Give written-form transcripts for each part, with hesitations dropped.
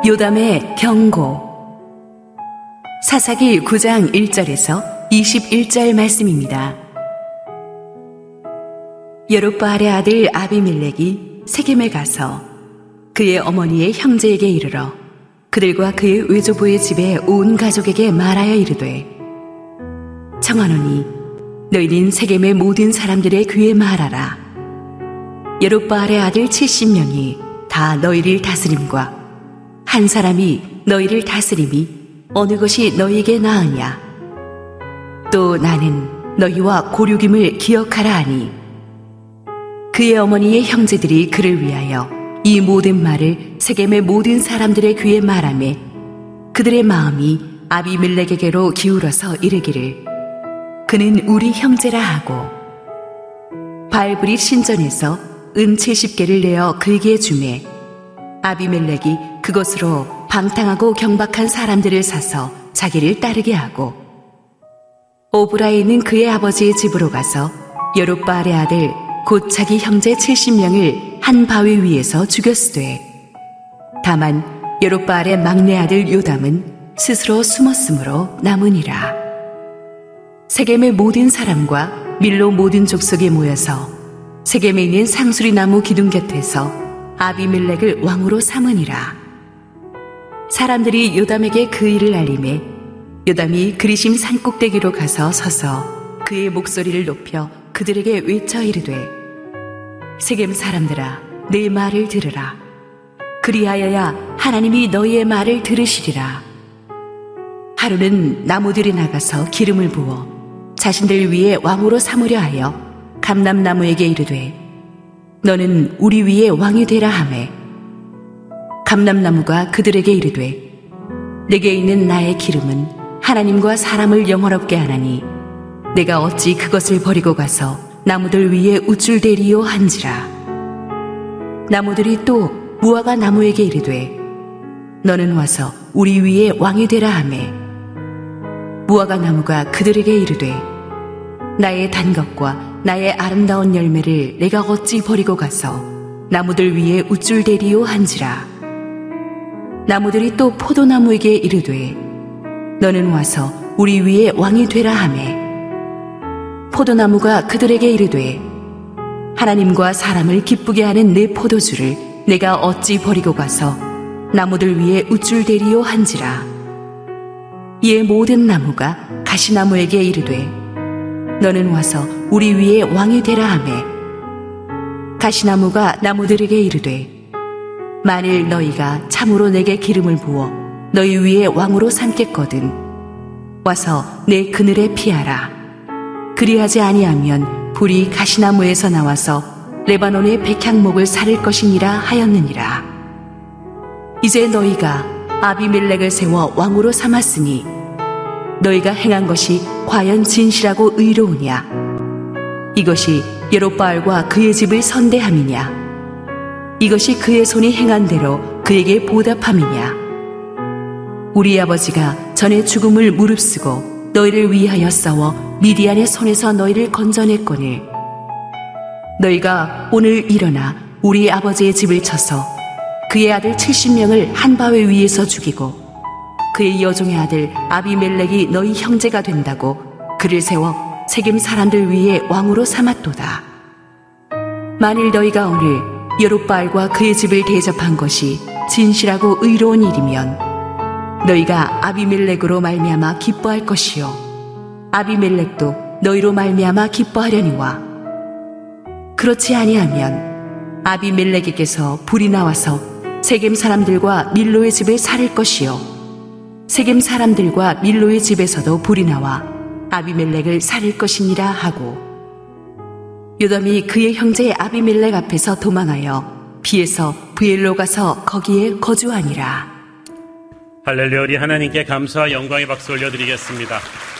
요담의 경고. 사사기 9장 1절에서 21절 말씀입니다. 여룹바알의 아들 아비멜렉이 세겜에 가서 그의 어머니의 형제에게 이르러 그들과 그의 외조부의 집에 온 가족에게 말하여 이르되, 청하노니 너희는 세겜의 모든 사람들의 귀에 말하라. 여룹바알의 아들 70명이 다 너희를 다스림과 한 사람이 너희를 다스림이 어느 것이 너희에게 나으냐. 또 나는 너희와 고륙임을 기억하라 하니, 그의 어머니의 형제들이 그를 위하여 이 모든 말을 세겜의 모든 사람들의 귀에 말하매 그들의 마음이 아비멜렉에게로 기울어서 이르기를, 그는 우리 형제라 하고, 바알브릿 신전에서 은 70개를 내어 그에게 주매 아비멜렉이 그것으로 방탕하고 경박한 사람들을 사서 자기를 따르게 하고, 오브라에 있는 그의 아버지의 집으로 가서 여룹바알의 아들 곧 자기 형제 70명을 한 바위 위에서 죽였으되, 다만 여룹바알의 막내 아들 요담은 스스로 숨었으므로 남으니라. 세겜의 모든 사람과 밀로 모든 족속이 모여서 세겜에 있는 상수리 나무 기둥 곁에서 아비멜렉을 왕으로 삼으니라. 사람들이 요담에게 그 일을 알리매 요담이 그리심 산꼭대기로 가서 서서 그의 목소리를 높여 그들에게 외쳐 이르되, 세겜 사람들아, 내 말을 들으라. 그리하여야 하나님이 너희의 말을 들으시리라. 하루는 나무들이 나가서 기름을 부어 자신들 위에 왕으로 삼으려 하여 감람나무에게 이르되, 너는 우리 위에 왕이 되라 하매, 감람나무가 그들에게 이르되, 내게 있는 나의 기름은 하나님과 사람을 영화롭게 하나니 내가 어찌 그것을 버리고 가서 나무들 위에 우쭐대리요 한지라. 나무들이 또 무화과 나무에게 이르되, 너는 와서 우리 위에 왕이 되라 하매, 무화과 나무가 그들에게 이르되, 나의 단 것과 나의 아름다운 열매를 내가 어찌 버리고 가서 나무들 위에 우쭐대리요 한지라. 나무들이 또 포도나무에게 이르되, 너는 와서 우리 위에 왕이 되라 하매, 포도나무가 그들에게 이르되, 하나님과 사람을 기쁘게 하는 내 포도주를 내가 어찌 버리고 가서 나무들 위에 우쭐대리요 한지라. 이에 모든 나무가 가시나무에게 이르되, 너는 와서 우리 위에 왕이 되라 하매, 가시나무가 나무들에게 이르되, 만일 너희가 참으로 내게 기름을 부어 너희 위에 왕으로 삼겠거든 와서 내 그늘에 피하라. 그리하지 아니하면 불이 가시나무에서 나와서 레바논의 백향목을 사를 것이니라 하였느니라. 이제 너희가 아비멜렉을 세워 왕으로 삼았으니 너희가 행한 것이 과연 진실하고 의로우냐? 이것이 여룹바알과 그의 집을 선대함이냐? 이것이 그의 손이 행한 대로 그에게 보답함이냐? 우리 아버지가 전에 죽음을 무릅쓰고 너희를 위하여 싸워 미디안의 손에서 너희를 건져냈거늘 너희가 오늘 일어나 우리 아버지의 집을 쳐서 그의 아들 70명을 한 바위 위에서 죽이고 그의 여종의 아들 아비멜렉이 너희 형제가 된다고 그를 세워 세겜 사람들 위에 왕으로 삼았도다. 만일 너희가 오늘 여룹바알과 그의 집을 대접한 것이 진실하고 의로운 일이면 너희가 아비멜렉으로 말미암아 기뻐할 것이요 아비멜렉도 너희로 말미암아 기뻐하려니와, 그렇지 아니하면 아비멜렉에게서 불이 나와서 세겜 사람들과 밀로의 집을 살릴 것이요 세겜 사람들과 밀로의 집에서도 불이 나와 아비멜렉을 살릴 것이니라 하고, 요담이 그의 형제 아비멜렉 앞에서 도망하여 비에서 브엘로 가서 거기에 거주하니라. 할렐루야. 우리 하나님께 감사와 영광의 박수 올려드리겠습니다.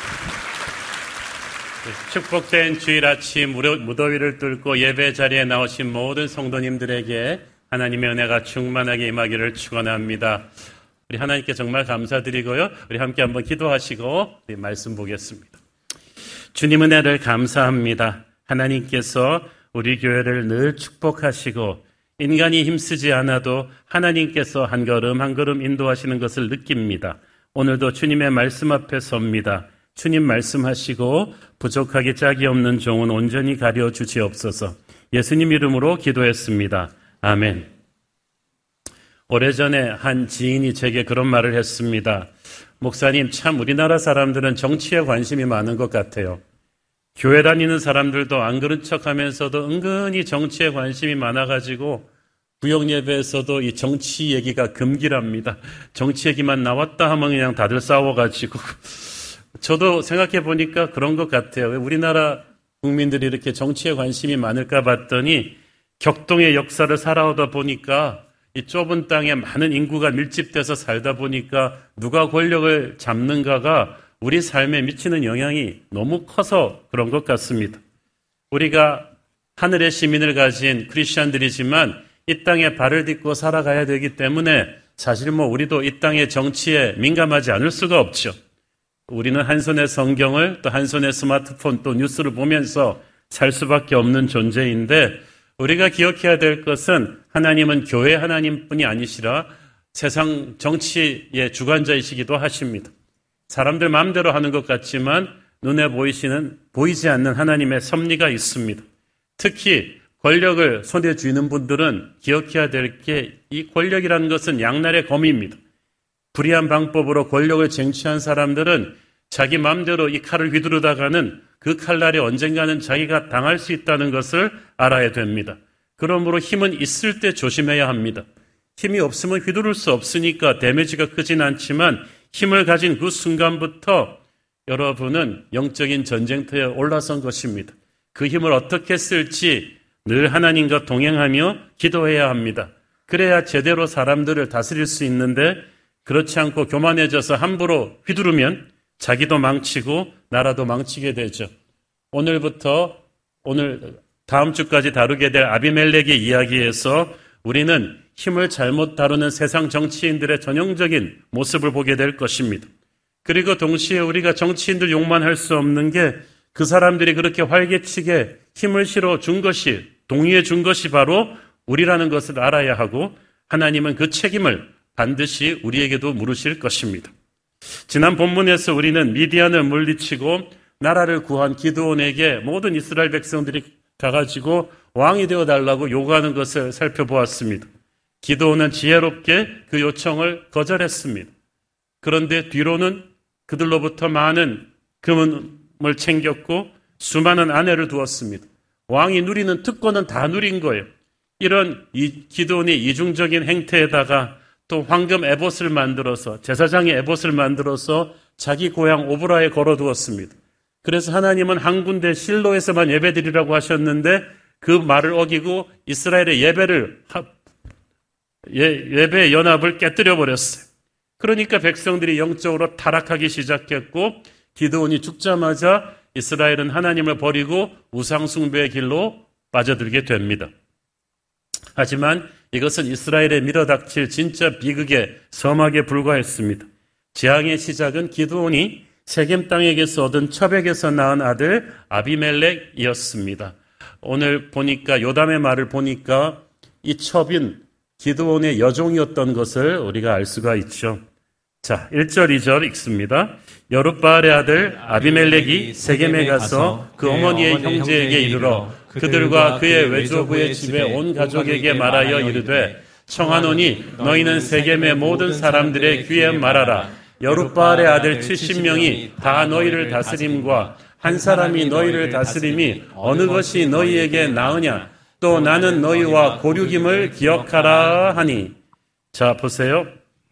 축복된 주일 아침 무더위를 뚫고 예배 자리에 나오신 모든 성도님들에게 하나님의 은혜가 충만하게 임하기를 축원합니다. 우리 하나님께 정말 감사드리고요. 우리 함께 한번 기도하시고 우리 말씀 보겠습니다. 주님 은혜를 감사합니다. 하나님께서 우리 교회를 늘 축복하시고 인간이 힘쓰지 않아도 하나님께서 한 걸음 한 걸음 인도하시는 것을 느낍니다. 오늘도 주님의 말씀 앞에 섭니다. 주님 말씀하시고 부족하기 짝이 없는 종은 온전히 가려 주시옵소서. 예수님 이름으로 기도했습니다. 아멘. 오래전에 한 지인이 제게 그런 말을 했습니다. 목사님, 참 우리나라 사람들은 정치에 관심이 많은 것 같아요. 교회 다니는 사람들도 안 그런 척하면서도 은근히 정치에 관심이 많아가지고 구역 예배에서도 이 정치 얘기가 금기랍니다. 정치 얘기만 나왔다 하면 그냥 다들 싸워가지고 저도 생각해 보니까 그런 것 같아요. 왜 우리나라 국민들이 이렇게 정치에 관심이 많을까 봤더니 격동의 역사를 살아오다 보니까 이 좁은 땅에 많은 인구가 밀집돼서 살다 보니까 누가 권력을 잡는가가 우리 삶에 미치는 영향이 너무 커서 그런 것 같습니다. 우리가 하늘의 시민을 가진 크리스천들이지만 이 땅에 발을 딛고 살아가야 되기 때문에 사실 우리도 이 땅의 정치에 민감하지 않을 수가 없죠. 우리는 한 손에 성경을 또 한 손에 스마트폰 또 뉴스를 보면서 살 수밖에 없는 존재인데 우리가 기억해야 될 것은 하나님은 교회 하나님뿐이 아니시라 세상 정치의 주관자이시기도 하십니다. 사람들 마음대로 하는 것 같지만 눈에 보이지 않는 하나님의 섭리가 있습니다. 특히 권력을 손에 쥐는 분들은 기억해야 될 게 이 권력이라는 것은 양날의 검입니다. 불의한 방법으로 권력을 쟁취한 사람들은 자기 마음대로 이 칼을 휘두르다가는 그 칼날이 언젠가는 자기가 당할 수 있다는 것을 알아야 됩니다. 그러므로 힘은 있을 때 조심해야 합니다. 힘이 없으면 휘두를 수 없으니까 데미지가 크진 않지만 힘을 가진 그 순간부터 여러분은 영적인 전쟁터에 올라선 것입니다. 그 힘을 어떻게 쓸지 늘 하나님과 동행하며 기도해야 합니다. 그래야 제대로 사람들을 다스릴 수 있는데 그렇지 않고 교만해져서 함부로 휘두르면 자기도 망치고 나라도 망치게 되죠. 오늘 다음 주까지 다루게 될 아비멜렉의 이야기에서 우리는 힘을 잘못 다루는 세상 정치인들의 전형적인 모습을 보게 될 것입니다. 그리고 동시에 우리가 정치인들 욕만 할 수 없는 게 그 사람들이 그렇게 활개치게 힘을 실어 준 것이, 동의해 준 것이 바로 우리라는 것을 알아야 하고 하나님은 그 책임을 반드시 우리에게도 물으실 것입니다. 지난 본문에서 우리는 미디안을 물리치고 나라를 구한 기드온에게 모든 이스라엘 백성들이 가가지고 왕이 되어달라고 요구하는 것을 살펴보았습니다. 기드온은 지혜롭게 그 요청을 거절했습니다. 그런데 뒤로는 그들로부터 많은 금을 챙겼고 수많은 아내를 두었습니다. 왕이 누리는 특권은 다 누린 거예요. 이런 기드온의 이중적인 행태에다가 또 황금 에봇을 만들어서 제사장의 에봇을 만들어서 자기 고향 오브라에 걸어두었습니다. 그래서 하나님은 한 군데 실로에서만 예배드리라고 하셨는데 그 말을 어기고 이스라엘의 예배 연합을 깨뜨려 버렸어요. 그러니까 백성들이 영적으로 타락하기 시작했고 기드온이 죽자마자 이스라엘은 하나님을 버리고 우상숭배의 길로 빠져들게 됩니다. 하지만 이것은 이스라엘에 밀어닥칠 진짜 비극의 서막에 불과했습니다. 재앙의 시작은 기드온이 세겜 땅에게서 얻은 첩에게서 낳은 아들 아비멜렉이었습니다. 오늘 보니까 요담의 말을 보니까 이 첩인 기드온의 여종이었던 것을 우리가 알 수가 있죠. 자, 1절, 2절 읽습니다. 여룻바알의 아들 아비멜렉이 세겜에 가서 그 어머니의 형제에게 이르러 그들과 그의 외조부의 집에 온 가족에게 말하여 이르되 청하노니 너희는 세겜의 모든 사람들의 귀에 말하라. 여룻바알의 아들 70명이 다 너희를 다스림과 한 사람이 너희를 다스림이 어느 것이 너희에게 나으냐. 또 나는 너희와 고륙임을 기억하라 하니. 자, 보세요.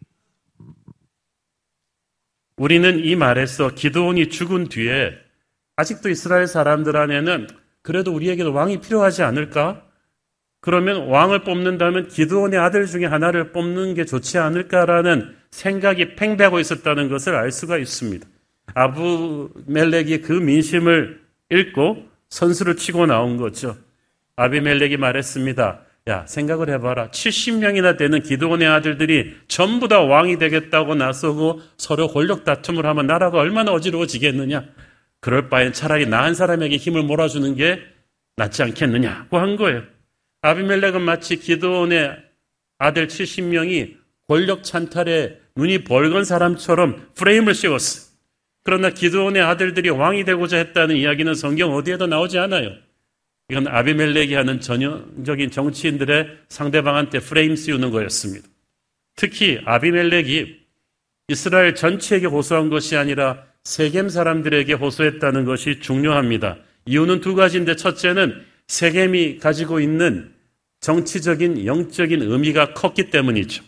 우리는 이 말에서 기드온이 죽은 뒤에 아직도 이스라엘 사람들 안에는 그래도 우리에게도 왕이 필요하지 않을까? 그러면 왕을 뽑는다면 기드온의 아들 중에 하나를 뽑는 게 좋지 않을까라는 생각이 팽배하고 있었다는 것을 알 수가 있습니다. 아비멜렉이 그 민심을 읽고 선수를 치고 나온 거죠. 아비멜렉이 말했습니다. 야, 생각을 해봐라. 70명이나 되는 기드온의 아들들이 전부 다 왕이 되겠다고 나서고 서로 권력 다툼을 하면 나라가 얼마나 어지러워지겠느냐. 그럴 바엔 차라리 나 한 사람에게 힘을 몰아주는 게 낫지 않겠느냐고 한 거예요. 아비멜렉은 마치 기드온의 아들 70명이 권력 찬탈에 눈이 벌건 사람처럼 프레임을 씌웠어요. 그러나 기드온의 아들들이 왕이 되고자 했다는 이야기는 성경 어디에도 나오지 않아요. 이건 아비멜렉이 하는 전형적인 정치인들의 상대방한테 프레임 씌우는 거였습니다. 특히 아비멜렉이 이스라엘 전체에게 호소한 것이 아니라 세겜 사람들에게 호소했다는 것이 중요합니다. 이유는 두 가지인데, 첫째는 세겜이 가지고 있는 정치적인 영적인 의미가 컸기 때문이죠.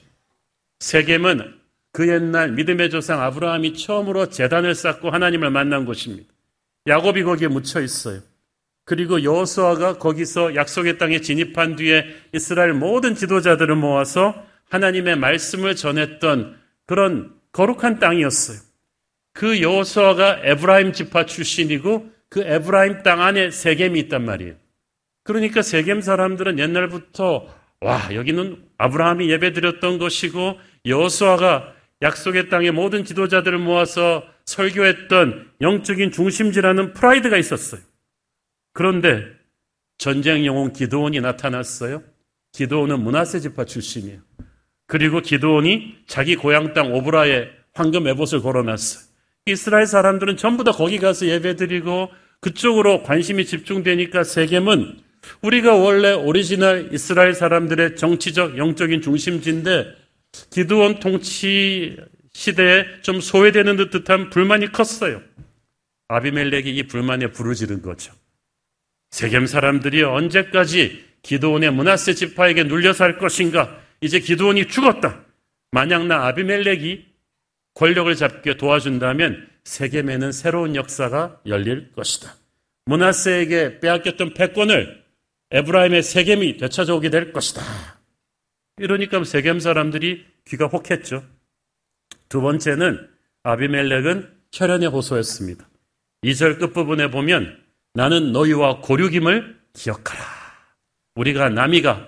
세겜은 그 옛날 믿음의 조상 아브라함이 처음으로 제단을 쌓고 하나님을 만난 곳입니다. 야곱이 거기에 묻혀 있어요. 그리고 여호수아가 거기서 약속의 땅에 진입한 뒤에 이스라엘 모든 지도자들을 모아서 하나님의 말씀을 전했던 그런 거룩한 땅이었어요. 그 여호수아가 에브라임 지파 출신이고 그 에브라임 땅 안에 세겜이 있단 말이에요. 그러니까 세겜 사람들은 옛날부터 여기는 아브라함이 예배드렸던 것이고 여호수아가 약속의 땅의 모든 지도자들을 모아서 설교했던 영적인 중심지라는 프라이드가 있었어요. 그런데 전쟁 영웅 기드온이 나타났어요. 기드온은 므낫세 지파 출신이에요. 그리고 기드온이 자기 고향 땅 오브라에 황금 에봇을 걸어놨어요. 이스라엘 사람들은 전부 다 거기 가서 예배드리고 그쪽으로 관심이 집중되니까 세겜은 우리가 원래 오리지널 이스라엘 사람들의 정치적 영적인 중심지인데 기드온 통치 시대에 좀 소외되는 듯한 불만이 컸어요. 아비멜렉이 이 불만에 불을 지른 거죠. 세겜 사람들이 언제까지 기드온의 므낫세 지파에게 눌려 살 것인가? 이제 기드온이 죽었다. 만약 나 아비멜렉이 권력을 잡게 도와준다면 세겜에는 새로운 역사가 열릴 것이다. 므낫세에게 빼앗겼던 패권을 에브라임의 세겜이 되찾아오게 될 것이다. 이러니까 세겜 사람들이 귀가 혹했죠. 두 번째는 아비멜렉은 혈연에 호소했습니다. 2절 끝부분에 보면 나는 너희와 고륙임을 기억하라. 우리가 남이가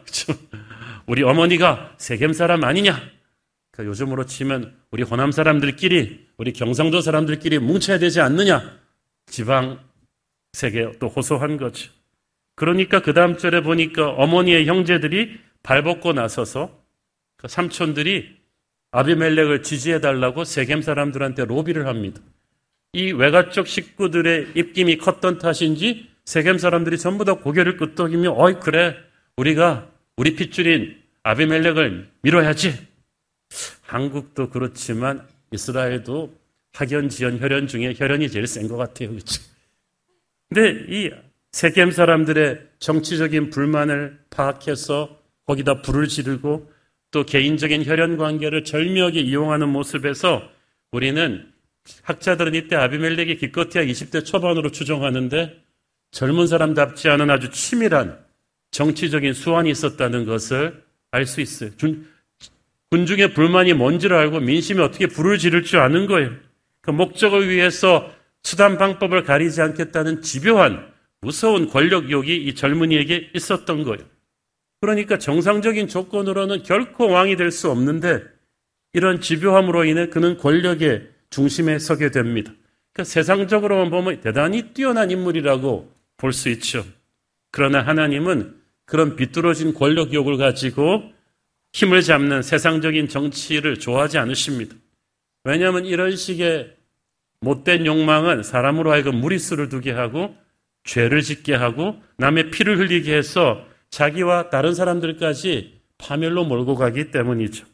우리 어머니가 세겜 사람 아니냐. 그러니까 요즘으로 치면 우리 호남 사람들끼리 우리 경상도 사람들끼리 뭉쳐야 되지 않느냐. 지방 세계 또 호소한 거죠. 그러니까 그 다음 절에 보니까 어머니의 형제들이 발벗고 나서서 그 삼촌들이 아비멜렉을 지지해달라고 세겜 사람들한테 로비를 합니다. 이 외가쪽 식구들의 입김이 컸던 탓인지 세겜 사람들이 전부 다 고개를 끄덕이며 그래 우리가 우리 핏줄인 아비멜렉을 밀어야지. 한국도 그렇지만 이스라엘도 학연, 지연, 혈연 중에 혈연이 제일 센 것 같아요. 그렇죠? 근데 이 세겜 사람들의 정치적인 불만을 파악해서 거기다 불을 지르고 또 개인적인 혈연 관계를 절묘하게 이용하는 모습에서 우리는 학자들은 이때 아비멜렉이 기껏해야 20대 초반으로 추정하는데 젊은 사람답지 않은 아주 치밀한 정치적인 수완이 있었다는 것을 알 수 있어요. 군중의 불만이 뭔지를 알고 민심이 어떻게 불을 지를 줄 아는 거예요. 그 목적을 위해서 수단 방법을 가리지 않겠다는 집요한 무서운 권력욕이 이 젊은이에게 있었던 거예요. 그러니까 정상적인 조건으로는 결코 왕이 될 수 없는데 이런 집요함으로 인해 그는 권력의 중심에 서게 됩니다. 그러니까 세상적으로만 보면 대단히 뛰어난 인물이라고 볼 수 있죠. 그러나 하나님은 그런 비뚤어진 권력욕을 가지고 힘을 잡는 세상적인 정치를 좋아하지 않으십니다. 왜냐하면 이런 식의 못된 욕망은 사람으로 하여금 무리수를 두게 하고 죄를 짓게 하고 남의 피를 흘리게 해서 자기와 다른 사람들까지 파멸로 몰고 가기 때문이죠.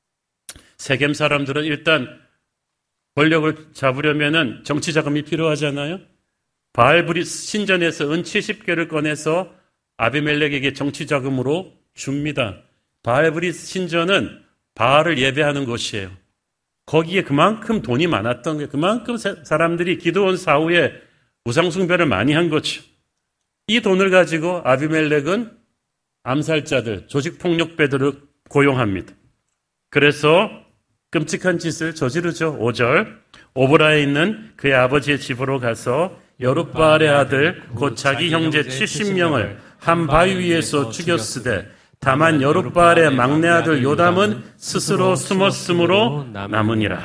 세겜 사람들은 일단 권력을 잡으려면 정치 자금이 필요하잖아요. 바알브릿 신전에서 은 70개를 꺼내서 아비멜렉에게 정치 자금으로 줍니다. 바알브릿 신전은 바알을 예배하는 곳이에요. 거기에 그만큼 돈이 많았던 게 그만큼 사람들이 기드온 사후에 우상숭배를 많이 한 거죠. 이 돈을 가지고 아비멜렉은 암살자들, 조직폭력배들을 고용합니다. 그래서 끔찍한 짓을 저지르죠. 5절 오브라에 있는 그의 아버지의 집으로 가서 여룻바알의 아들 곧 자기 형제 70명을 한 바위 위에서 죽였으되 다만 여룻바알의 막내 아들 요담은 스스로 숨었으므로 남으니라.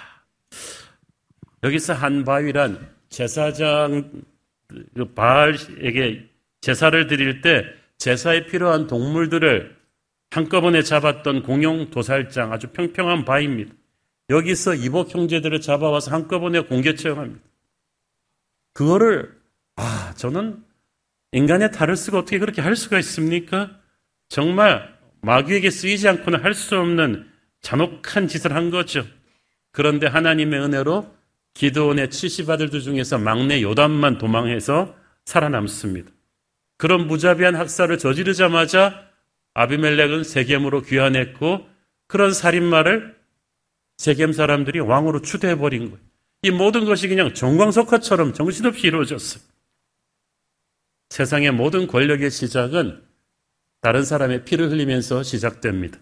여기서 한 바위란 제사장 바알에게 제사를 드릴 때 제사에 필요한 동물들을 한꺼번에 잡았던 공용 도살장, 아주 평평한 바위입니다. 여기서 이복 형제들을 잡아와서 한꺼번에 공개 처형합니다. 그거를 저는 인간의 탈을 쓰고 어떻게 그렇게 할 수가 있습니까? 정말 마귀에게 쓰이지 않고는 할 수 없는 잔혹한 짓을 한 거죠. 그런데 하나님의 은혜로 기드온의 70아들들 중에서 막내 요담만 도망해서 살아남습니다. 그런 무자비한 학살을 저지르자마자 아비멜렉은 세겜으로 귀환했고 그런 살인마를 세겜 사람들이 왕으로 추대해버린 거예요. 이 모든 것이 그냥 정광석화처럼 정신없이 이루어졌어요. 세상의 모든 권력의 시작은 다른 사람의 피를 흘리면서 시작됩니다.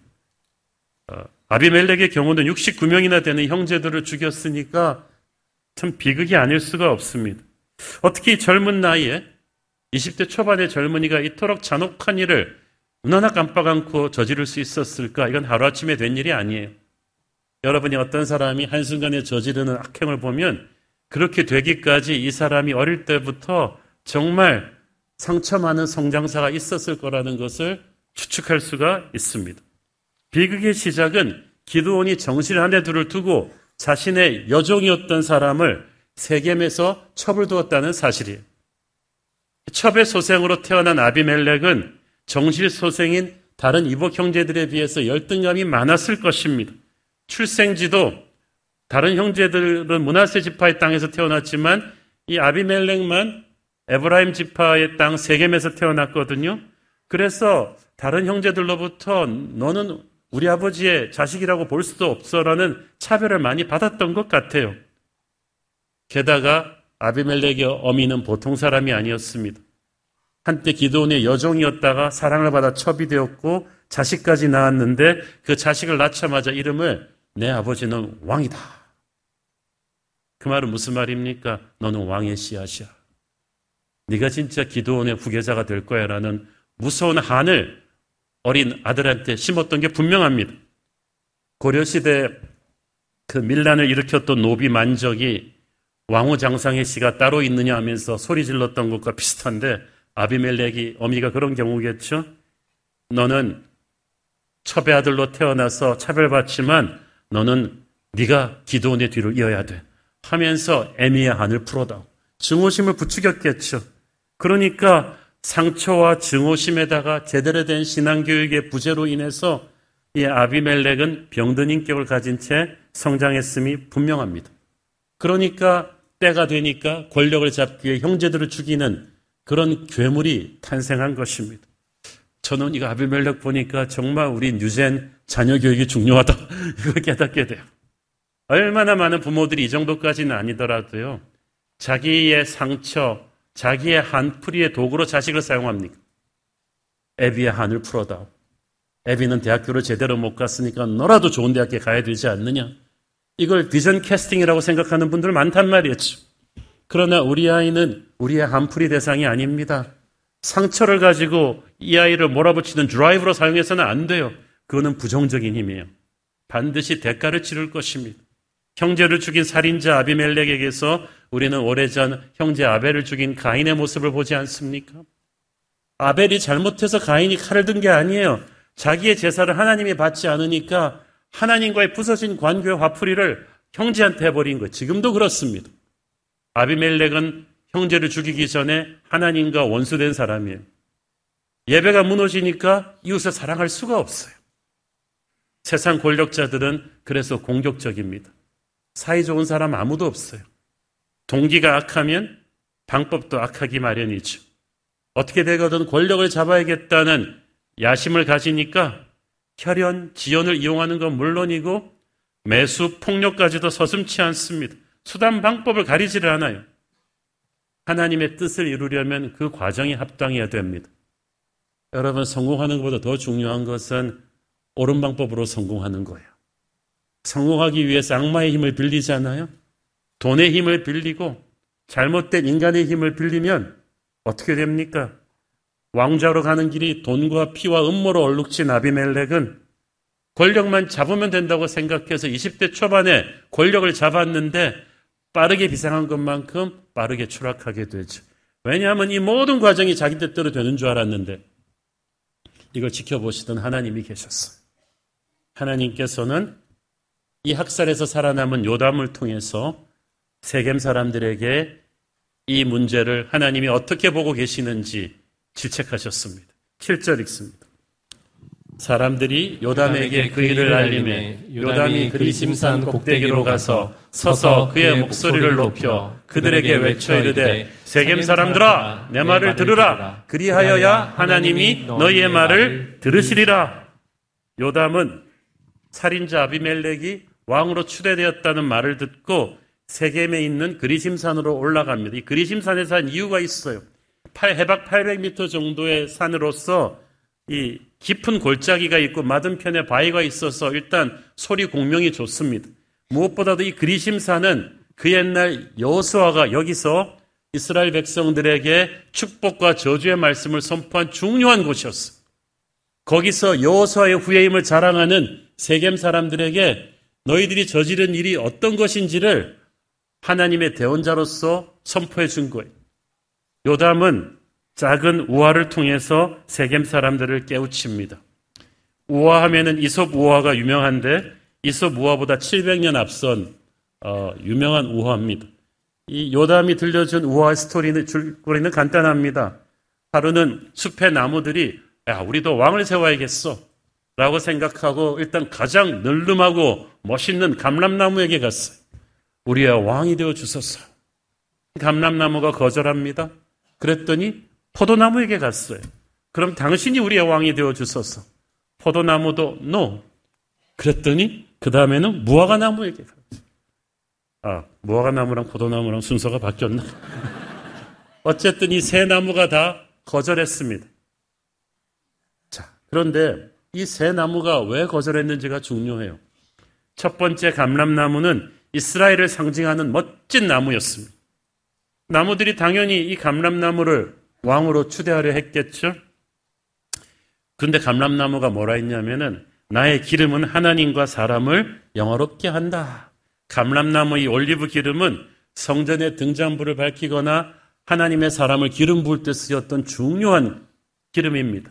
아비멜렉의 경우는 69명이나 되는 형제들을 죽였으니까 참 비극이 아닐 수가 없습니다. 어떻게 이 젊은 나이에 20대 초반의 젊은이가 이토록 잔혹한 일을 눈 하나 깜빡 않고 저지를 수 있었을까? 이건 하루아침에 된 일이 아니에요. 여러분이 어떤 사람이 한순간에 저지르는 악행을 보면 그렇게 되기까지 이 사람이 어릴 때부터 정말 상처 많은 성장사가 있었을 거라는 것을 추측할 수가 있습니다. 비극의 시작은 기드온이 정실 아내들을 두고 자신의 여종이었던 사람을 세겜에서 첩을 두었다는 사실이에요. 첩의 소생으로 태어난 아비멜렉은 정실 소생인 다른 이복 형제들에 비해서 열등감이 많았을 것입니다. 출생지도 다른 형제들은 므낫세 지파의 땅에서 태어났지만 이 아비멜렉만 에브라임 지파의 땅 세겜에서 태어났거든요. 그래서 다른 형제들로부터 너는 우리 아버지의 자식이라고 볼 수도 없어라는 차별을 많이 받았던 것 같아요. 게다가 아비멜렉의 어미는 보통 사람이 아니었습니다. 한때 기드온의 여종이었다가 사랑을 받아 첩이 되었고 자식까지 낳았는데 그 자식을 낳자마자 이름을 내 아버지는 왕이다. 그 말은 무슨 말입니까? 너는 왕의 씨앗이야. 네가 진짜 기드온의 후계자가 될 거야 라는 무서운 한을 어린 아들한테 심었던 게 분명합니다. 고려시대 그 밀란을 일으켰던 노비 만적이 왕후장상의 씨가 따로 있느냐 하면서 소리 질렀던 것과 비슷한데 아비멜렉이 어미가 그런 경우겠죠. 너는 첩의 아들로 태어나서 차별받지만 너는 네가 기드온의 뒤를 이어야 돼 하면서 애미의 한을 풀어다오. 증오심을 부추겼겠죠. 그러니까 상처와 증오심에다가 제대로 된 신앙교육의 부재로 인해서 이 아비멜렉은 병든 인격을 가진 채 성장했음이 분명합니다. 그러니까 때가 되니까 권력을 잡기 위해 형제들을 죽이는 그런 괴물이 탄생한 것입니다. 저는 이거 아비멜렉 보니까 정말 우리 뉴젠 자녀 교육이 중요하다 이걸 깨닫게 돼요. 얼마나 많은 부모들이 이 정도까지는 아니더라도요. 자기의 상처, 자기의 한풀이의 도구로 자식을 사용합니까? 애비의 한을 풀어다오. 애비는 대학교를 제대로 못 갔으니까 너라도 좋은 대학에 가야 되지 않느냐? 이걸 비전 캐스팅이라고 생각하는 분들 많단 말이었죠. 그러나 우리 아이는 우리의 한풀이 대상이 아닙니다. 상처를 가지고 이 아이를 몰아붙이는 드라이브로 사용해서는 안 돼요. 그거는 부정적인 힘이에요. 반드시 대가를 치를 것입니다. 형제를 죽인 살인자 아비멜렉에게서 우리는 오래전 형제 아벨을 죽인 가인의 모습을 보지 않습니까? 아벨이 잘못해서 가인이 칼을 든 게 아니에요. 자기의 제사를 하나님이 받지 않으니까 하나님과의 부서진 관계의 화풀이를 형제한테 해버린 거예요. 지금도 그렇습니다. 아비멜렉은 형제를 죽이기 전에 하나님과 원수된 사람이에요. 예배가 무너지니까 이웃을 사랑할 수가 없어요. 세상 권력자들은 그래서 공격적입니다. 사이좋은 사람 아무도 없어요. 동기가 악하면 방법도 악하기 마련이죠. 어떻게 되거든 권력을 잡아야겠다는 야심을 가지니까 혈연, 지연을 이용하는 건 물론이고 매수, 폭력까지도 서슴지 않습니다. 수단, 방법을 가리지를 않아요. 하나님의 뜻을 이루려면 그 과정이 합당해야 됩니다. 여러분, 성공하는 것보다 더 중요한 것은 옳은 방법으로 성공하는 거예요. 성공하기 위해서 악마의 힘을 빌리잖아요. 돈의 힘을 빌리고 잘못된 인간의 힘을 빌리면 어떻게 됩니까? 왕좌로 가는 길이 돈과 피와 음모로 얼룩진 아비멜렉은 권력만 잡으면 된다고 생각해서 20대 초반에 권력을 잡았는데 빠르게 비상한 것만큼 빠르게 추락하게 되죠. 왜냐하면 이 모든 과정이 자기 뜻대로 되는 줄 알았는데 이걸 지켜보시던 하나님이 계셨어요. 하나님께서는 이 학살에서 살아남은 요담을 통해서 세겜 사람들에게 이 문제를 하나님이 어떻게 보고 계시는지 질책하셨습니다. 7절 읽습니다. 사람들이 요담에게 그 일을 알림해 요담이 그리심산 꼭대기로 가서 서서 그의 목소리를 높여 그들에게 외쳐 이르되 세겜 사람들아 내 말을 들으라. 그리하여야 하나님이 너희의 말을 들으시리라. 요담은 살인자 아비멜렉이 왕으로 추대되었다는 말을 듣고 세겜에 있는 그리심산으로 올라갑니다. 이 그리심산에서 한 이유가 있어요. 해박 800m 정도의 산으로서 이 깊은 골짜기가 있고 맞은편에 바위가 있어서 일단 소리 공명이 좋습니다. 무엇보다도 이 그리심산은 그 옛날 여호수아가 여기서 이스라엘 백성들에게 축복과 저주의 말씀을 선포한 중요한 곳이었어요. 거기서 여호수아의 후예임을 자랑하는 세겜 사람들에게 너희들이 저지른 일이 어떤 것인지를 하나님의 대언자로서 선포해 준 거예요. 요담은 작은 우화를 통해서 세겜 사람들을 깨우칩니다. 우화하면은 이솝 우화가 유명한데 이솝 우화보다 700년 앞선 유명한 우화입니다. 이 요담이 들려준 우화의 스토리는 줄거리는 간단합니다. 하루는 숲의 나무들이 야 우리도 왕을 세워야겠어 라고 생각하고 일단 가장 널름하고 멋있는 감람나무에게 갔어요. 우리의 왕이 되어 주소서. 감람나무가 거절합니다. 그랬더니 포도나무에게 갔어요. 그럼 당신이 우리의 왕이 되어 주소서. 포도나무도 no. 그랬더니 그 다음에는 무화과나무에게 갔어요. 무화과나무랑 포도나무랑 순서가 바뀌었나? 어쨌든 이 세 나무가 다 거절했습니다. 자, 그런데 이 세 나무가 왜 거절했는지가 중요해요. 첫 번째 감람나무는 이스라엘을 상징하는 멋진 나무였습니다. 나무들이 당연히 이 감람나무를 왕으로 추대하려 했겠죠. 그런데 감람나무가 뭐라 했냐면은 나의 기름은 하나님과 사람을 영화롭게 한다. 감람나무 이 올리브 기름은 성전의 등잔불을 밝히거나 하나님의 사람을 기름 부을 때 쓰였던 중요한 기름입니다.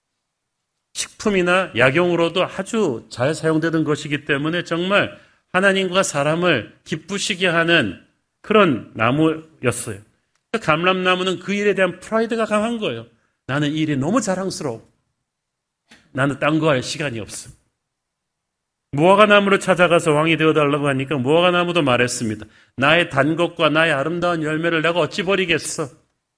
식품이나 약용으로도 아주 잘 사용되던 것이기 때문에 정말 하나님과 사람을 기쁘시게 하는 그런 나무였어요. 감람나무는 그 일에 대한 프라이드가 강한 거예요. 나는 이 일이 너무 자랑스러워. 나는 딴 거 할 시간이 없어. 무화과나무를 찾아가서 왕이 되어달라고 하니까 무화과나무도 말했습니다. 나의 단 것과 나의 아름다운 열매를 내가 어찌 버리겠어.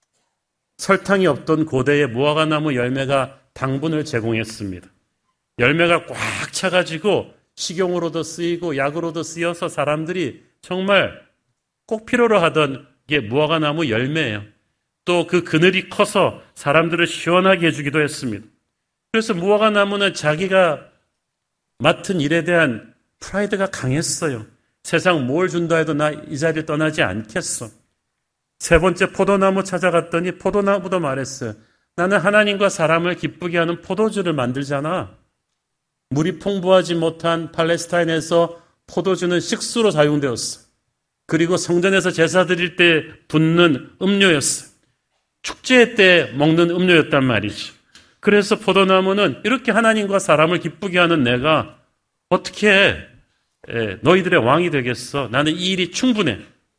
설탕이 없던 고대의 무화과나무 열매가 당분을 제공했습니다. 열매가 꽉 차가지고 식용으로도 쓰이고 약으로도 쓰여서 사람들이 정말 꼭 필요로 하던 게 무화과나무 열매예요. 또 그 그늘이 커서 사람들을 시원하게 해주기도 했습니다. 그래서 무화과나무는 자기가 맡은 일에 대한 프라이드가 강했어요. 세상 뭘 준다 해도 나 이 자리를 떠나지 않겠어. 세 번째 포도나무 찾아갔더니 포도나무도 말했어요. 나는 하나님과 사람을 기쁘게 하는 포도주를 만들잖아. 물이 풍부하지 못한 팔레스타인에서 포도주는 식수로 사용되었어. 그리고 성전에서 제사 드릴 때 붓는 음료였어. 축제 때 먹는 음료였단 말이죠. 그래서 포도나무는 이렇게 하나님과 사람을 기쁘게 하는 내가 어떻게 너희들의 왕이 되겠어? 나는 이 일이 충분해.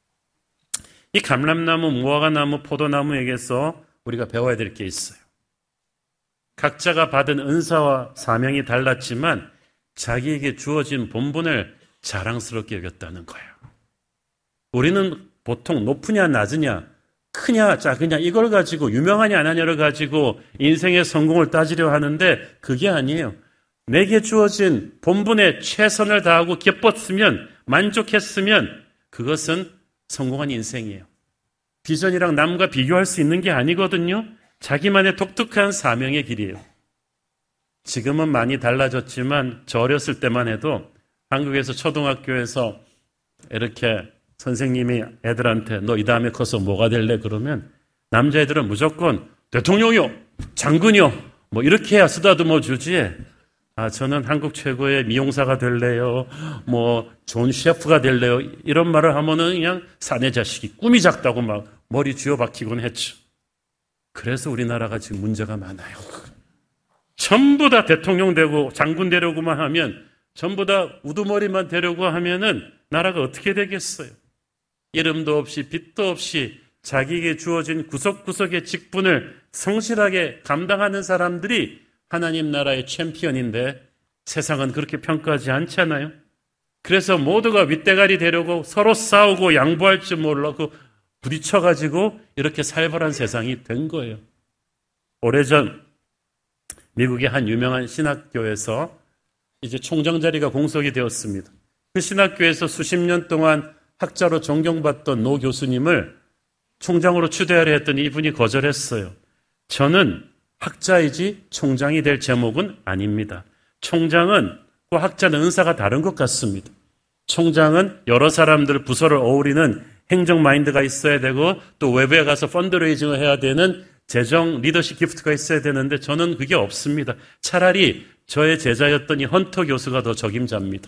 이 감람나무, 무화과나무, 포도나무에게서 우리가 배워야 될 게 있어요. 각자가 받은 은사와 사명이 달랐지만 자기에게 주어진 본분을 자랑스럽게 여겼다는 거예요. 우리는 보통 높으냐 낮으냐 크냐 작으냐 이걸 가지고 유명하냐 안 하냐를 가지고 인생의 성공을 따지려 하는데 그게 아니에요. 내게 주어진 본분에 최선을 다하고 기뻤으면 만족했으면 그것은 성공한 인생이에요. 비전이랑 남과 비교할 수 있는 게 아니거든요. 자기만의 독특한 사명의 길이에요. 지금은 많이 달라졌지만 저 어렸을 때만 해도 한국에서 초등학교에서 이렇게 선생님이 애들한테 너 이 다음에 커서 뭐가 될래? 그러면 남자애들은 무조건 대통령이요, 장군이요, 뭐 이렇게 해야 쓰다듬어 주지. 저는 한국 최고의 미용사가 될래요, 뭐 좋은 셰프가 될래요 이런 말을 하면은 그냥 사내 자식이 꿈이 작다고 막 머리 쥐어박히곤 했죠. 그래서 우리나라가 지금 문제가 많아요. 전부 다 대통령 되고 장군 되려고만 하면, 전부 다 우두머리만 되려고 하면은 나라가 어떻게 되겠어요? 이름도 없이 빚도 없이 자기에게 주어진 구석구석의 직분을 성실하게 감당하는 사람들이 하나님 나라의 챔피언인데 세상은 그렇게 평가하지 않잖아요. 그래서 모두가 윗대가리 되려고 서로 싸우고 양보할 줄 몰라고 부딪혀가지고 이렇게 살벌한 세상이 된 거예요. 오래전 미국의 한 유명한 신학교에서 이제 총장 자리가 공석이 되었습니다. 그 신학교에서 수십 년 동안 학자로 존경받던 노 교수님을 총장으로 추대하려 했더니 이분이 거절했어요. 저는 학자이지 총장이 될 제목은 아닙니다. 총장은 그 학자는 은사가 다른 것 같습니다. 총장은 여러 사람들 부서를 어우리는 행정 마인드가 있어야 되고 또 외부에 가서 펀드레이징을 해야 되는 재정 리더십 기프트가 있어야 되는데 저는 그게 없습니다. 차라리 저의 제자였던 이 헌터 교수가 더 적임자입니다.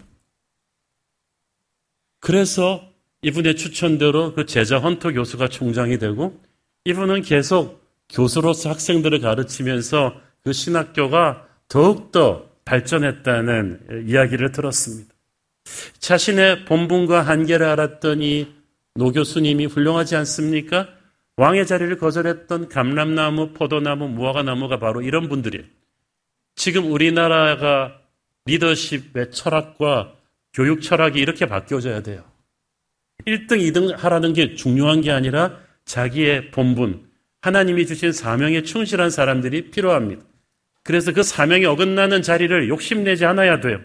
그래서 이분의 추천대로 그 제자 헌터 교수가 총장이 되고 이분은 계속 교수로서 학생들을 가르치면서 그 신학교가 더욱더 발전했다는 이야기를 들었습니다. 자신의 본분과 한계를 알았던 이 노 교수님이 훌륭하지 않습니까? 왕의 자리를 거절했던 감람나무, 포도나무, 무화과나무가 바로 이런 분들이에요. 지금 우리나라가 리더십의 철학과 교육 철학이 이렇게 바뀌어져야 돼요. 1등, 2등 하라는 게 중요한 게 아니라 자기의 본분, 하나님이 주신 사명에 충실한 사람들이 필요합니다. 그래서 그 사명에 어긋나는 자리를 욕심내지 않아야 돼요.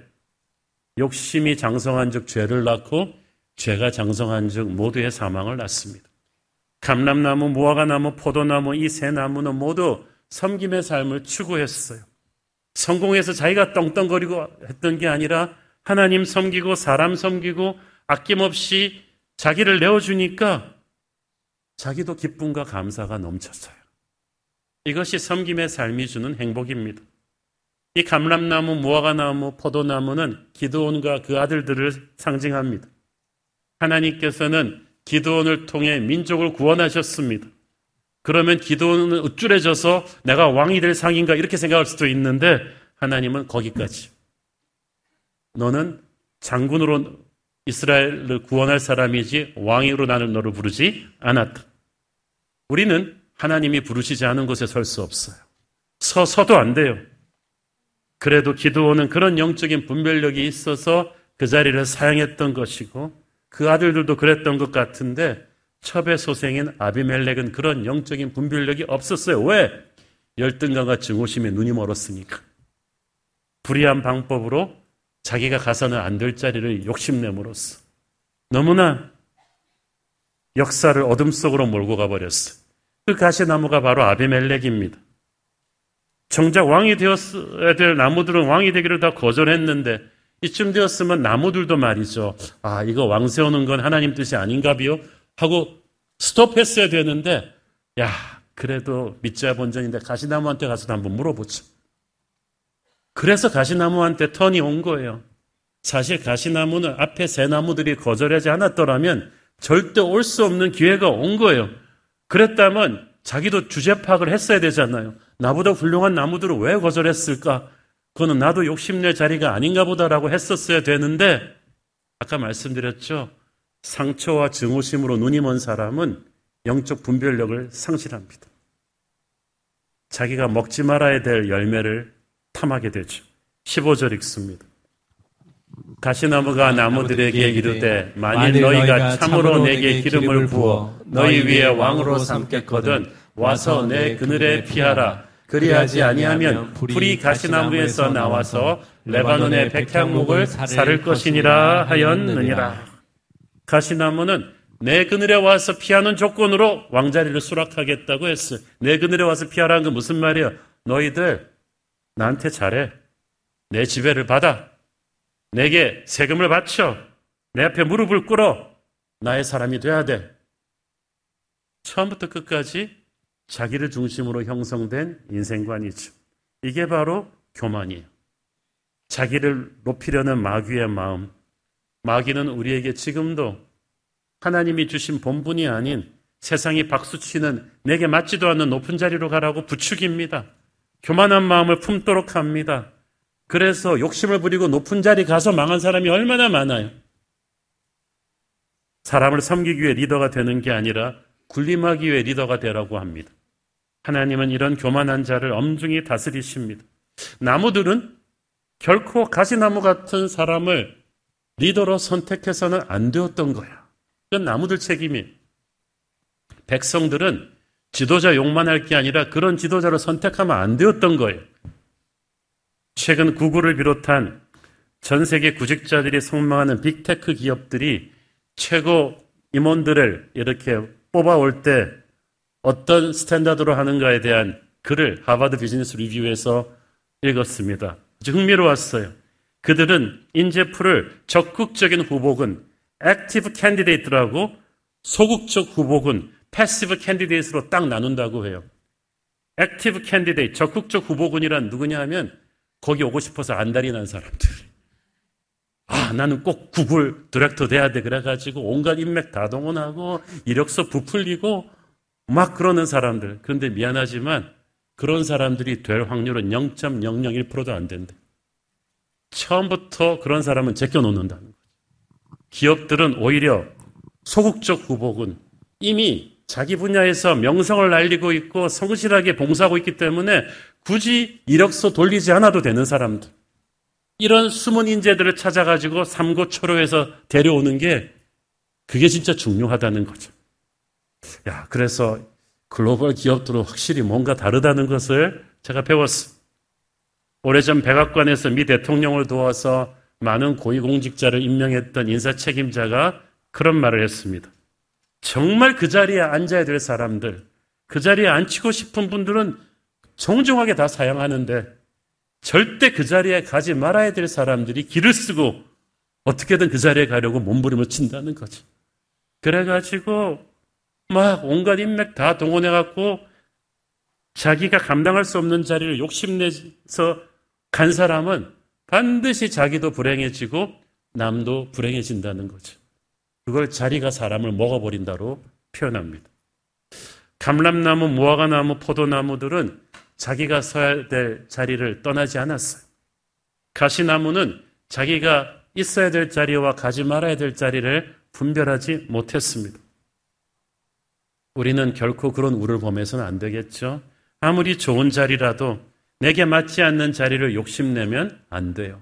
욕심이 장성한 즉 죄를 낳고 죄가 장성한 즉 모두의 사망을 낳습니다. 감람나무, 무화과나무, 포도나무 이 세 나무는 모두 섬김의 삶을 추구했어요. 성공해서 자기가 떵떵거리고 했던 게 아니라 하나님 섬기고 사람 섬기고 아낌없이 자기를 내어주니까 자기도 기쁨과 감사가 넘쳤어요. 이것이 섬김의 삶이 주는 행복입니다. 이 감람나무, 무화과나무, 포도나무는 기드온과 그 아들들을 상징합니다. 하나님께서는 기드온을 통해 민족을 구원하셨습니다. 그러면 기드온은 우쭐해져서 내가 왕이 될 상인가 이렇게 생각할 수도 있는데 하나님은 거기까지. 너는 장군으로 이스라엘을 구원할 사람이지 왕으로 나는 너를 부르지 않았다. 우리는 하나님이 부르시지 않은 곳에 설 수 없어요. 서도 안 돼요. 그래도 기드온은 그런 영적인 분별력이 있어서 그 자리를 사용했던 것이고 그 아들들도 그랬던 것 같은데 첩의 소생인 아비멜렉은 그런 영적인 분별력이 없었어요. 왜? 열등감과 증오심에 눈이 멀었으니까. 불의한 방법으로 자기가 가서는 안 될 자리를 욕심내므로써 너무나 역사를 어둠 속으로 몰고 가버렸어요. 그 가시나무가 바로 아비멜렉입니다. 정작 왕이 되었어야 될 나무들은 왕이 되기를 다 거절했는데 이쯤 되었으면 나무들도 말이죠. 아, 이거 왕 세우는 건 하나님 뜻이 아닌가비요? 하고 스톱했어야 되는데 야, 그래도 믿자 본전인데 가시나무한테 가서 한번 물어보자. 그래서 가시나무한테 턴이 온 거예요. 사실 가시나무는 앞에 새 나무들이 거절하지 않았더라면 절대 올 수 없는 기회가 온 거예요. 그랬다면 자기도 주제 파악을 했어야 되잖아요. 나보다 훌륭한 나무들을 왜 거절했을까? 그거는 나도 욕심낼 자리가 아닌가 보다라고 했었어야 되는데 아까 말씀드렸죠. 상처와 증오심으로 눈이 먼 사람은 영적 분별력을 상실합니다. 자기가 먹지 말아야 될 열매를 탐하게 되죠. 15절 읽습니다. 가시나무가 나무들에게 이르되 만일 너희가 참으로 내게 기름을 부어 너희 위에 왕으로 삼겠거든 와서 내 그늘에 피하라. 그리하지 아니하면 불이 가시나무에서 나와서 레바논의 백향목을 사를 것이니라 하였느니라. 가시나무는 내 그늘에 와서 피하는 조건으로 왕자리를 수락하겠다고 했어요. 내 그늘에 와서 피하라는 건 무슨 말이에요? 너희들 나한테 잘해. 내 지배를 받아. 내게 세금을 바쳐. 내 앞에 무릎을 꿇어. 나의 사람이 돼야 돼. 처음부터 끝까지 자기를 중심으로 형성된 인생관이죠. 이게 바로 교만이에요. 자기를 높이려는 마귀의 마음. 마귀는 우리에게 지금도 하나님이 주신 본분이 아닌 세상이 박수치는 내게 맞지도 않는 높은 자리로 가라고 부추깁니다. 교만한 마음을 품도록 합니다. 그래서 욕심을 부리고 높은 자리 가서 망한 사람이 얼마나 많아요. 사람을 섬기기 위해 리더가 되는 게 아니라 군림하기 위해 리더가 되라고 합니다. 하나님은 이런 교만한 자를 엄중히 다스리십니다. 나무들은 결코 가시나무 같은 사람을 리더로 선택해서는 안 되었던 거야. 그건 나무들 책임이에요. 백성들은 지도자 욕만 할 게 아니라 그런 지도자를 선택하면 안 되었던 거예요. 최근 구글을 비롯한 전 세계 구직자들이 속망하는 빅테크 기업들이 최고 임원들을 이렇게 뽑아올 때 어떤 스탠다드로 하는가에 대한 글을 하버드 비즈니스 리뷰에서 읽었습니다. 아주 흥미로웠어요. 그들은 인재풀을 적극적인 후보군 액티브 캔디데이트라고 소극적 후보군 패시브 캔디데이트로 딱 나눈다고 해요. 액티브 캔디데이트, 적극적 후보군이란 누구냐 하면 거기 오고 싶어서 안달이 난 사람들. 나는 꼭 구글 디렉터 돼야 돼. 그래가지고 온갖 인맥 다 동원하고 이력서 부풀리고 막 그러는 사람들. 그런데 미안하지만 그런 사람들이 될 확률은 0.001%도 안 된대. 처음부터 그런 사람은 제껴놓는다는 거죠. 기업들은 오히려 소극적 후보군, 이미 자기 분야에서 명성을 날리고 있고 성실하게 봉사하고 있기 때문에 굳이 이력서 돌리지 않아도 되는 사람들. 이런 숨은 인재들을 찾아가지고 삼고초려해서 데려오는 게 그게 진짜 중요하다는 거죠. 그래서 글로벌 기업들은 확실히 뭔가 다르다는 것을 제가 배웠어요. 오래전 백악관에서 미 대통령을 도와서 많은 고위공직자를 임명했던 인사 책임자가 그런 말을 했습니다. 정말 그 자리에 앉아야 될 사람들, 그 자리에 앉히고 싶은 분들은 정중하게 다 사양하는데 절대 그 자리에 가지 말아야 될 사람들이 길을 쓰고 어떻게든 그 자리에 가려고 몸부림을 친다는 거죠. 그래가지고 막 온갖 인맥 다 동원해갖고 자기가 감당할 수 없는 자리를 욕심내서 간 사람은 반드시 자기도 불행해지고 남도 불행해진다는 거죠. 그걸 자리가 사람을 먹어버린다로 표현합니다. 감람나무, 무화과나무, 포도나무들은 자기가 서야 될 자리를 떠나지 않았어요. 가시나무는 자기가 있어야 될 자리와 가지 말아야 될 자리를 분별하지 못했습니다. 우리는 결코 그런 우를 범해서는 안 되겠죠. 아무리 좋은 자리라도 내게 맞지 않는 자리를 욕심내면 안 돼요.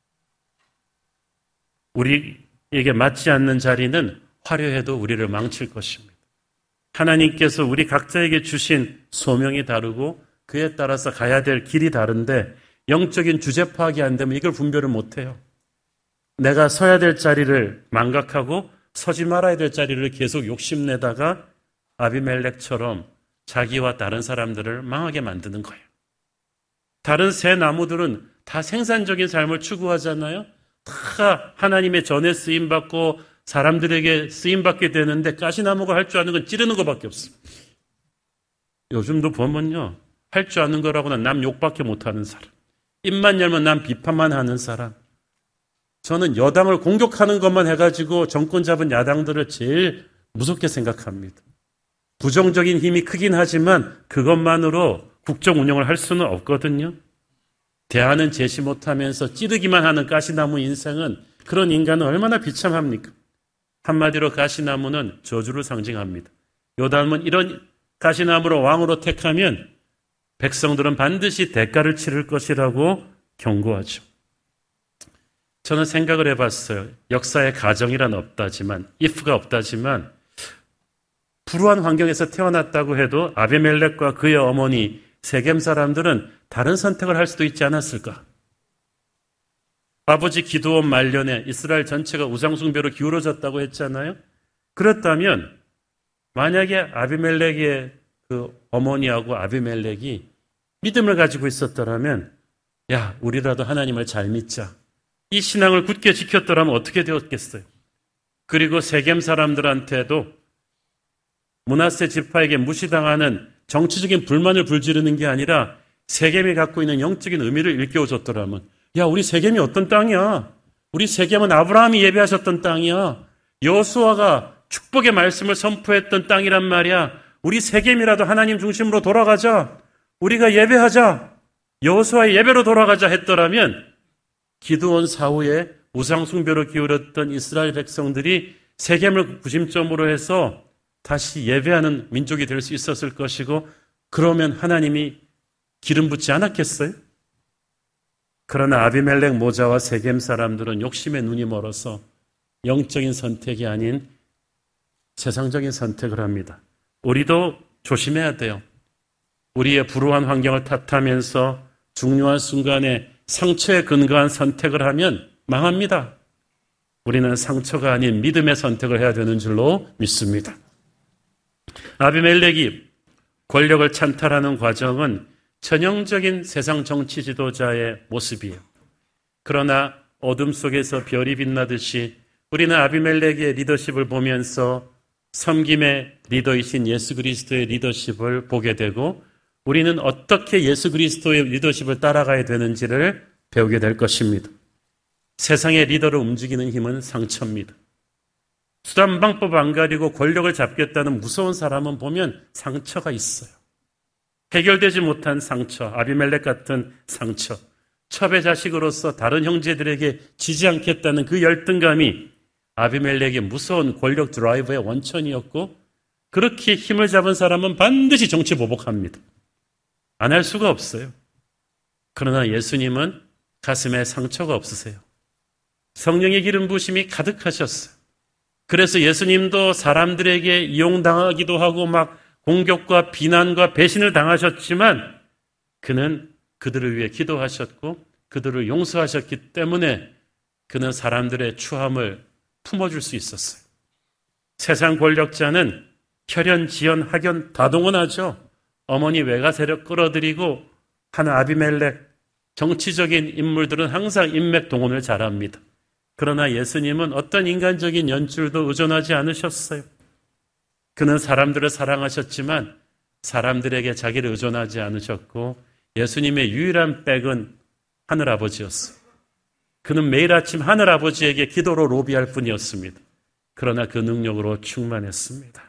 우리에게 맞지 않는 자리는 화려해도 우리를 망칠 것입니다. 하나님께서 우리 각자에게 주신 소명이 다르고 그에 따라서 가야 될 길이 다른데 영적인 주제 파악이 안 되면 이걸 분별을 못해요. 내가 서야 될 자리를 망각하고 서지 말아야 될 자리를 계속 욕심내다가 아비멜렉처럼 자기와 다른 사람들을 망하게 만드는 거예요. 다른 새 나무들은 다 생산적인 삶을 추구하잖아요. 다 하나님의 전에 쓰임받고 사람들에게 쓰임받게 되는데 가시나무가 할 줄 아는 건 찌르는 것밖에 없어요. 요즘도 보면요. 할 줄 아는 거라고는 남 욕밖에 못하는 사람. 입만 열면 남 비판만 하는 사람. 저는 여당을 공격하는 것만 해가지고 정권 잡은 야당들을 제일 무섭게 생각합니다. 부정적인 힘이 크긴 하지만 그것만으로 국정 운영을 할 수는 없거든요. 대안은 제시 못하면서 찌르기만 하는 가시나무 인생은 그런 인간은 얼마나 비참합니까? 한마디로 가시나무는 저주를 상징합니다. 요담은 이런 가시나무를 왕으로 택하면 백성들은 반드시 대가를 치를 것이라고 경고하죠. 저는 생각을 해봤어요. 역사에 가정이란 없다지만, if가 없다지만 불우한 환경에서 태어났다고 해도 아비멜렉과 그의 어머니 세겜 사람들은 다른 선택을 할 수도 있지 않았을까? 아버지 기드온 말년에 이스라엘 전체가 우상숭배로 기울어졌다고 했잖아요. 그렇다면 만약에 아비멜렉의 그 어머니하고 아비멜렉이 믿음을 가지고 있었더라면 우리라도 하나님을 잘 믿자. 이 신앙을 굳게 지켰더라면 어떻게 되었겠어요? 그리고 세겜 사람들한테도 므낫세 지파에게 무시당하는 정치적인 불만을 불지르는 게 아니라 세겜이 갖고 있는 영적인 의미를 일깨워줬더라면 우리 세겜이 어떤 땅이야? 우리 세겜은 아브라함이 예배하셨던 땅이야. 여호수아가 축복의 말씀을 선포했던 땅이란 말이야. 우리 세겜이라도 하나님 중심으로 돌아가자. 우리가 예배하자. 여호수아의 예배로 돌아가자 했더라면 기드온 사후에 우상숭배로 기울었던 이스라엘 백성들이 세겜을 구심점으로 해서 다시 예배하는 민족이 될 수 있었을 것이고, 그러면 하나님이 기름 붓지 않았겠어요? 그러나 아비멜렉 모자와 세겜 사람들은 욕심에 눈이 멀어서 영적인 선택이 아닌 세상적인 선택을 합니다. 우리도 조심해야 돼요. 우리의 불우한 환경을 탓하면서 중요한 순간에 상처에 근거한 선택을 하면 망합니다. 우리는 상처가 아닌 믿음의 선택을 해야 되는 줄로 믿습니다. 아비멜렉이 권력을 찬탈하는 과정은 전형적인 세상 정치 지도자의 모습이에요. 그러나 어둠 속에서 별이 빛나듯이 우리는 아비멜렉의 리더십을 보면서 섬김의 리더이신 예수 그리스도의 리더십을 보게 되고, 우리는 어떻게 예수 그리스도의 리더십을 따라가야 되는지를 배우게 될 것입니다. 세상의 리더를 움직이는 힘은 상처입니다. 수단 방법 안 가리고 권력을 잡겠다는 무서운 사람은 보면 상처가 있어요. 해결되지 못한 상처, 아비멜렉 같은 상처, 첩의 자식으로서 다른 형제들에게 지지 않겠다는 그 열등감이 아비멜렉의 무서운 권력 드라이브의 원천이었고, 그렇게 힘을 잡은 사람은 반드시 정치 보복합니다. 안 할 수가 없어요. 그러나 예수님은 가슴에 상처가 없으세요. 성령의 기름 부으심이 가득하셨어요. 그래서 예수님도 사람들에게 이용당하기도 하고 막 공격과 비난과 배신을 당하셨지만, 그는 그들을 위해 기도하셨고 그들을 용서하셨기 때문에 그는 사람들의 추함을 품어줄 수 있었어요. 세상 권력자는 혈연, 지연, 학연 다 동원하죠. 어머니 외가 세력 끌어들이고 하는 아비멜렉, 정치적인 인물들은 항상 인맥 동원을 잘합니다. 그러나 예수님은 어떤 인간적인 연출도 의존하지 않으셨어요. 그는 사람들을 사랑하셨지만 사람들에게 자기를 의존하지 않으셨고, 예수님의 유일한 백은 하늘아버지였어요. 그는 매일 아침 하늘아버지에게 기도로 로비할 뿐이었습니다. 그러나 그 능력으로 충만했습니다.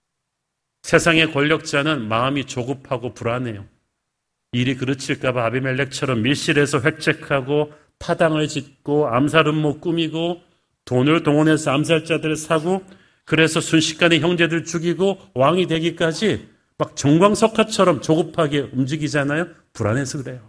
세상의 권력자는 마음이 조급하고 불안해요. 일이 그르칠까 봐 아비멜렉처럼 밀실에서 획책하고 파당을 짓고 암살 음모 꾸미고 돈을 동원해서 암살자들을 사고, 그래서 순식간에 형제들 죽이고 왕이 되기까지 막 정광석화처럼 조급하게 움직이잖아요. 불안해서 그래요.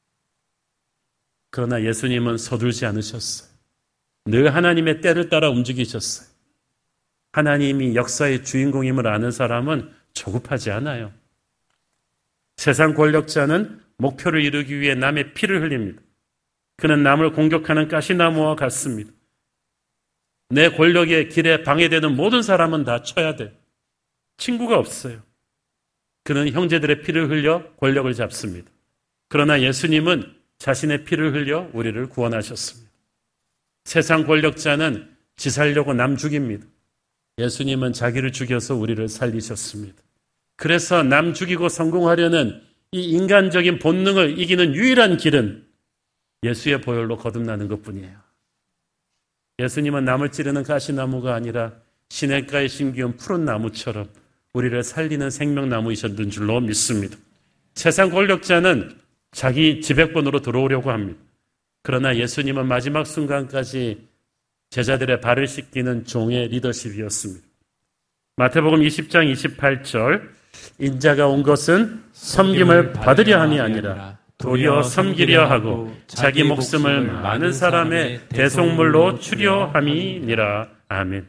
그러나 예수님은 서둘지 않으셨어요. 늘 하나님의 때를 따라 움직이셨어요. 하나님이 역사의 주인공임을 아는 사람은 조급하지 않아요. 세상 권력자는 목표를 이루기 위해 남의 피를 흘립니다. 그는 남을 공격하는 가시나무와 같습니다. 내 권력의 길에 방해되는 모든 사람은 다 쳐야 돼. 친구가 없어요. 그는 형제들의 피를 흘려 권력을 잡습니다. 그러나 예수님은 자신의 피를 흘려 우리를 구원하셨습니다. 세상 권력자는 지 살려고 남 죽입니다. 예수님은 자기를 죽여서 우리를 살리셨습니다. 그래서 남 죽이고 성공하려는 이 인간적인 본능을 이기는 유일한 길은 예수의 보혈로 거듭나는 것뿐이에요. 예수님은 남을 찌르는 가시나무가 아니라 시냇가에 심기운 푸른 나무처럼 우리를 살리는 생명나무이셨던 줄로 믿습니다. 세상 권력자는 자기 지배권으로 들어오려고 합니다. 그러나 예수님은 마지막 순간까지 제자들의 발을 씻기는 종의 리더십이었습니다. 마태복음 20장 28절, 인자가 온 것은 섬김을 받으려 함이 아니라 도리어 섬기려 하고 자기 목숨을 많은 사람의 대속물로 추려 함이니라. 아멘.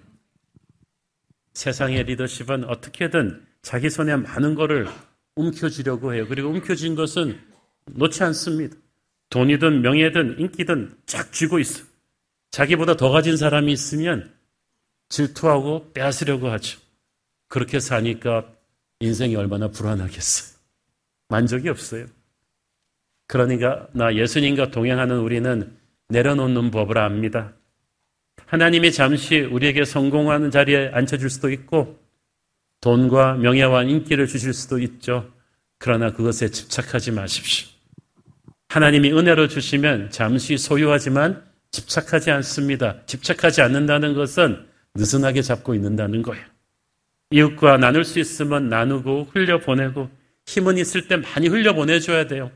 세상의 리더십은 어떻게든 자기 손에 많은 것을 움켜쥐려고 해요. 그리고 움켜쥔 것은 놓지 않습니다. 돈이든 명예든 인기든 쫙 쥐고 있어요. 자기보다 더 가진 사람이 있으면 질투하고 빼앗으려고 하죠. 그렇게 사니까 인생이 얼마나 불안하겠어요. 만족이 없어요. 그러니까 예수님과 동행하는 우리는 내려놓는 법을 압니다. 하나님이 잠시 우리에게 성공하는 자리에 앉혀줄 수도 있고 돈과 명예와 인기를 주실 수도 있죠. 그러나 그것에 집착하지 마십시오. 하나님이 은혜로 주시면 잠시 소유하지만 집착하지 않습니다. 집착하지 않는다는 것은 느슨하게 잡고 있는다는 거예요. 이웃과 나눌 수 있으면 나누고 흘려보내고 힘은 있을 때 많이 흘려보내줘야 돼요.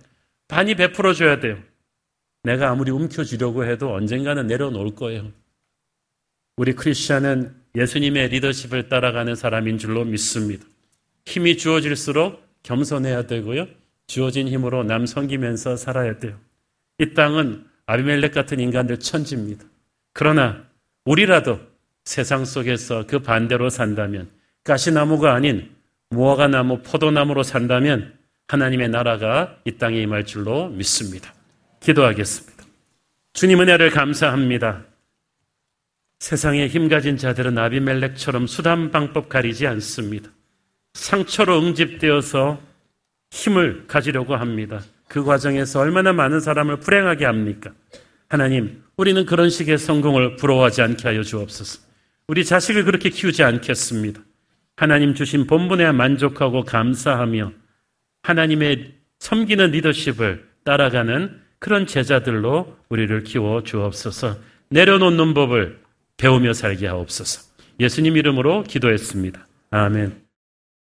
많이 베풀어줘야 돼요. 내가 아무리 움켜쥐려고 해도 언젠가는 내려놓을 거예요. 우리 크리스찬은 예수님의 리더십을 따라가는 사람인 줄로 믿습니다. 힘이 주어질수록 겸손해야 되고요. 주어진 힘으로 남 섬기면서 살아야 돼요. 이 땅은 아비멜렉 같은 인간들 천지입니다. 그러나 우리라도 세상 속에서 그 반대로 산다면, 가시나무가 아닌 무화과나무, 포도나무로 산다면 하나님의 나라가 이 땅에 임할 줄로 믿습니다. 기도하겠습니다. 주님 은혜를 감사합니다. 세상에 힘 가진 자들은 아비멜렉처럼 수단 방법 가리지 않습니다. 상처로 응집되어서 힘을 가지려고 합니다. 그 과정에서 얼마나 많은 사람을 불행하게 합니까? 하나님, 우리는 그런 식의 성공을 부러워하지 않게 하여 주옵소서. 우리 자식을 그렇게 키우지 않겠습니다. 하나님 주신 본분에 만족하고 감사하며 하나님의 섬기는 리더십을 따라가는 그런 제자들로 우리를 키워 주옵소서. 내려놓는 법을 배우며 살게 하옵소서. 예수님 이름으로 기도했습니다. 아멘.